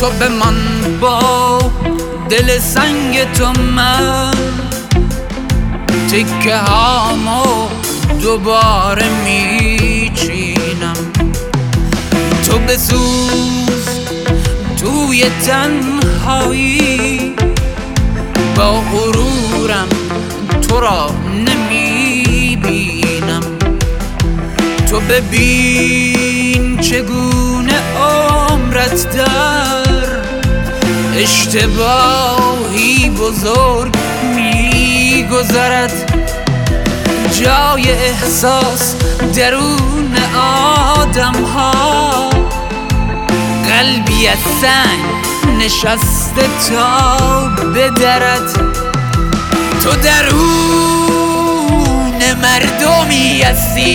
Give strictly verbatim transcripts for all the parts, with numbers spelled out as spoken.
تو بمان با دل سنگ تو، من تکه هامو دوباره میچینم. تو بسوز توی تنهایی، با غرورم تو را نمیبینم. تو ببین چگونه عمرت در اشتباهی بزرگ میگذرد. جای احساس درون آدم ها، قلبی از سنگ نشسته تا بدرد. تو درون مردمی هستی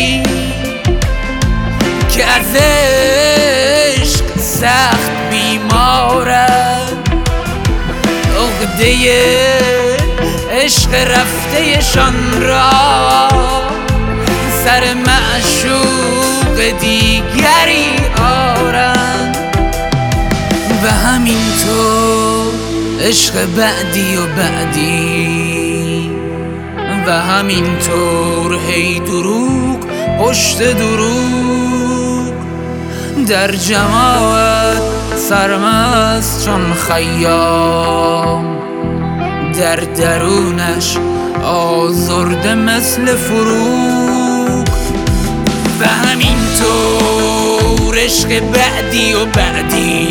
که از عشق سخت بیمارن. عقده عشق رفته شان را سر معشوق دیگری آرن. و همینطور عشق بعدی و بعدی، و همینطور هی دروغ پشت دروغ، در جماعت سرمست چون خیام، در درونش آزرده مثل فروغ. و همینطور عشق بعدی و بعدی،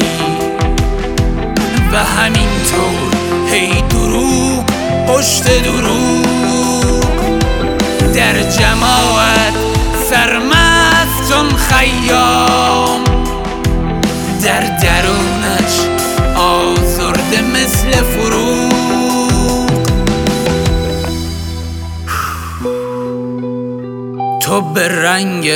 و همینطور هی دروغ پشت دروغ، در جماعت سرمست چون خیام، در درونش آزرده مثل فروغ. تو به رنگ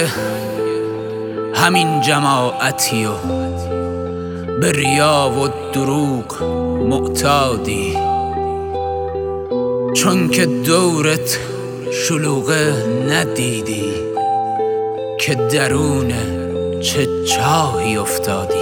همین جماعتی و به ریا و دروغ معتادی، چون که دورت شلوغه ندیدی که درون چه چاهی افتادی.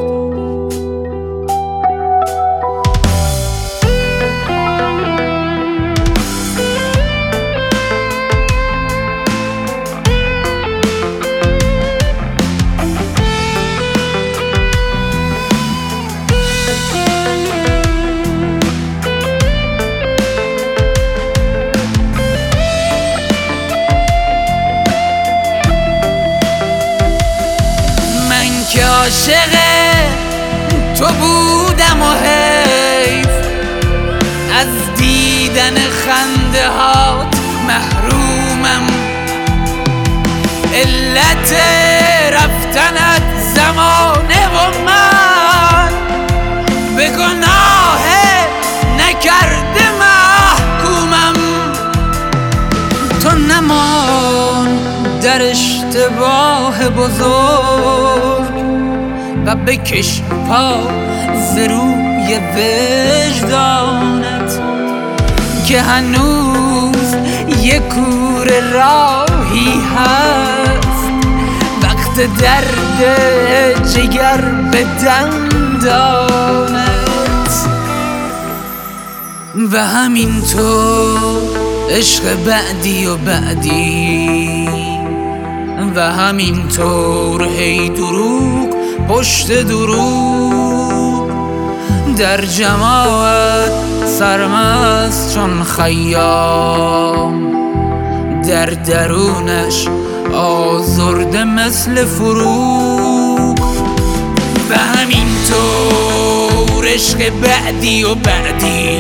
که عاشق تو بودم و حیف از دیدن خنده هات محرومم. علت رفتنت زمانه و من به گناه نکرده محکومم. تو نمان در اشتباه بزرگ و بکش پا ز روی وجدانت که هنوز یک کوره راهی هست وقت درد جگر به دندانت. و همینطور عشق بعدی و بعدی، و همینطور هی دروغ پشت دروغ، در جماعت سرمست چون خیام، در درونش آزرده مثل فروغ. و همینطور عشق بعدی و بعدی،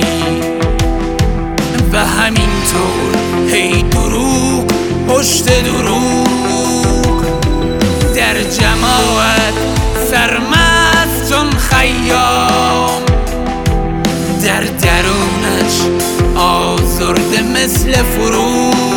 و همینطور هی دروغ پشت دروغ، در جماعت سرمست چون خیام، در درونش آزرده مثل فروغ.